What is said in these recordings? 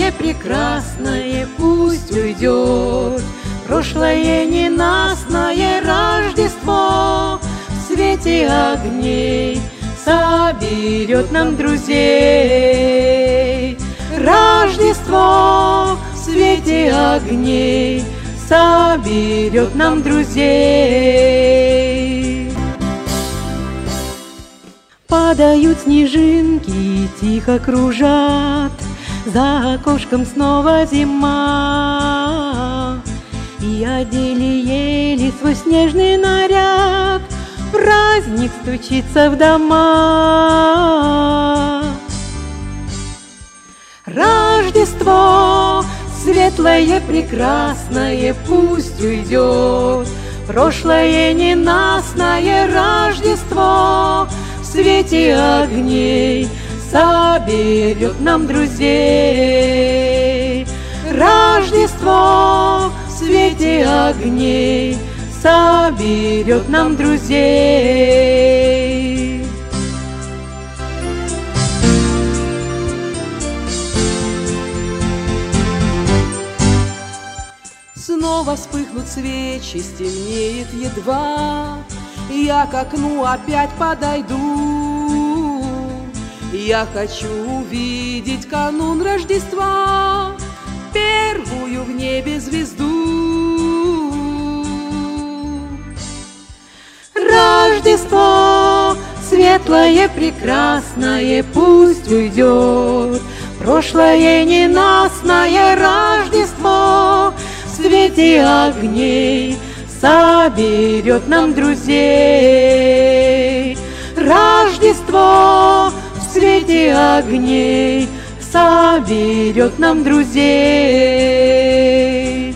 Светлое, прекрасное пусть уйдет, прошлое ненастное Рождество в свете огней соберет нам друзей. Рождество в свете огней соберет нам друзей. Падают снежинки, тихо кружат, за окошком снова зима. И одели ели свой снежный наряд, праздник стучится в дома. Рождество светлое, прекрасное пусть уйдет, прошлое ненастное Рождество в свете огней соберет нам друзей. Рождество в свете огней соберет нам друзей. Снова вспыхнут свечи, стемнеет едва, я к окну опять подойду. Я хочу увидеть канун Рождества, первую в небе звезду. Рождество светлое, прекрасное пусть уйдет, прошлое ненастное Рождество в свете огней соберет нам друзей. Рождество в свете огней соберет нам друзей.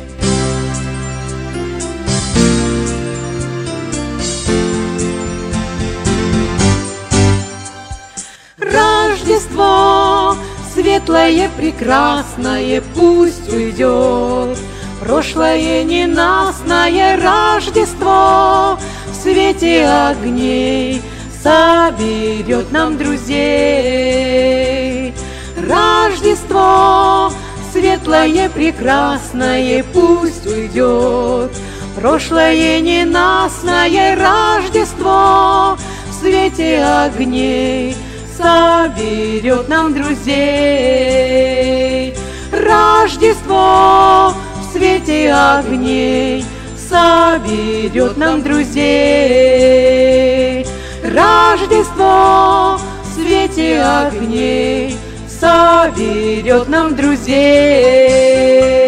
Рождество светлое, прекрасное пусть уйдет, прошлое ненастное Рождество в свете огней соберет нам друзей. Рождество светлое, прекрасное пусть уйдет, прошлое ненастное Рождество в свете огней соберет нам друзей. Рождество в свете огней соберет нам друзей. Рождество в свете огней соберет нам друзей.